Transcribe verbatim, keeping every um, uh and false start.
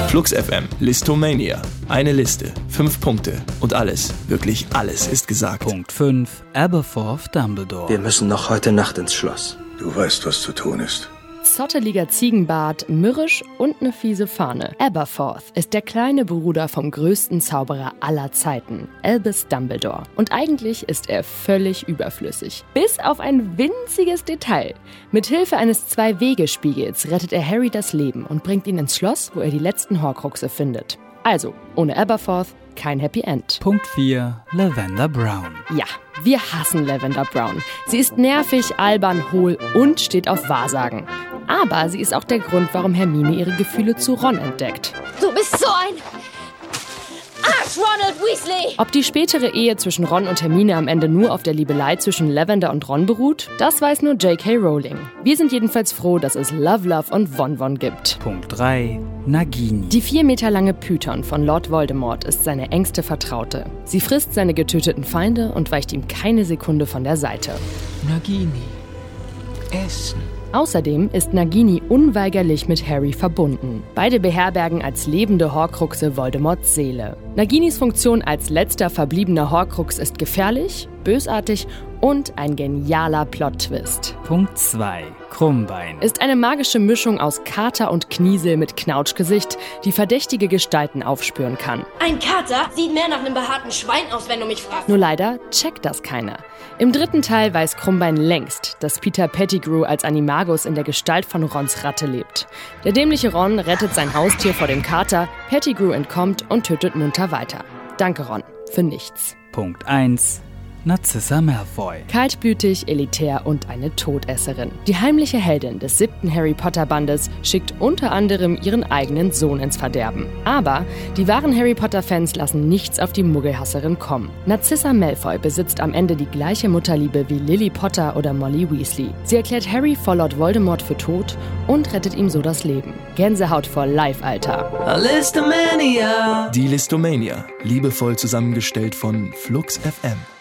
Flux F M, Listomania. Eine Liste, fünf Punkte und alles, wirklich alles ist gesagt. Punkt fünf. Aberforth Dumbledore. Wir müssen noch heute Nacht ins Schloss. Du weißt, was zu tun ist. Zotteliger Ziegenbart, mürrisch und eine fiese Fahne. Aberforth ist der kleine Bruder vom größten Zauberer aller Zeiten, Albus Dumbledore. Und eigentlich ist er völlig überflüssig. Bis auf ein winziges Detail. Mit Hilfe eines Zwei-Wege-Spiegels rettet er Harry das Leben und bringt ihn ins Schloss, wo er die letzten Horcruxe findet. Also, ohne Aberforth kein Happy End. Punkt vier. Lavender Brown. Ja, wir hassen Lavender Brown. Sie ist nervig, albern, hohl und steht auf Wahrsagen. Aber sie ist auch der Grund, warum Hermine ihre Gefühle zu Ron entdeckt. Du bist so ein Arsch, Ronald Weasley! Ob die spätere Ehe zwischen Ron und Hermine am Ende nur auf der Liebelei zwischen Lavender und Ron beruht, das weiß nur J K Rowling. Wir sind jedenfalls froh, dass es Love, Love und Von Von gibt. Punkt drei. Nagini. Die vier Meter lange Python von Lord Voldemort ist seine engste Vertraute. Sie frisst seine getöteten Feinde und weicht ihm keine Sekunde von der Seite. Nagini. Essen. Außerdem ist Nagini unweigerlich mit Harry verbunden. Beide beherbergen als lebende Horcruxe Voldemorts Seele. Naginis Funktion als letzter verbliebener Horcrux ist gefährlich, bösartig und ein genialer Plot-Twist. Punkt zwei. Krummbein. Ist eine magische Mischung aus Kater und Kniesel mit Knautschgesicht, die verdächtige Gestalten aufspüren kann. Ein Kater sieht mehr nach einem behaarten Schwein aus, wenn du mich fragst. Nur leider checkt das keiner. Im dritten Teil weiß Krummbein längst, dass Peter Pettigrew als Animagus in der Gestalt von Rons Ratte lebt. Der dämliche Ron rettet sein Haustier vor dem Kater, Pettigrew entkommt und tötet munter weiter. Danke, Ron, für nichts. Punkt eins. Narcissa Malfoy. Kaltblütig, elitär und eine Todesserin. Die heimliche Heldin des siebten Harry-Potter-Bandes schickt unter anderem ihren eigenen Sohn ins Verderben. Aber die wahren Harry-Potter-Fans lassen nichts auf die Muggelhasserin kommen. Narcissa Malfoy besitzt am Ende die gleiche Mutterliebe wie Lily Potter oder Molly Weasley. Sie erklärt Harry vor Lord Voldemort für tot und rettet ihm so das Leben. Gänsehaut for life, Alter. Listomania. Die Listomania, liebevoll zusammengestellt von Flux F M.